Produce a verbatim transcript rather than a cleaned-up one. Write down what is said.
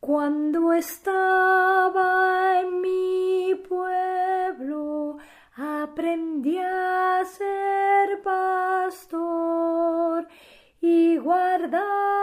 Cuando estaba en mi pueblo, aprendí a ser pastor y guardar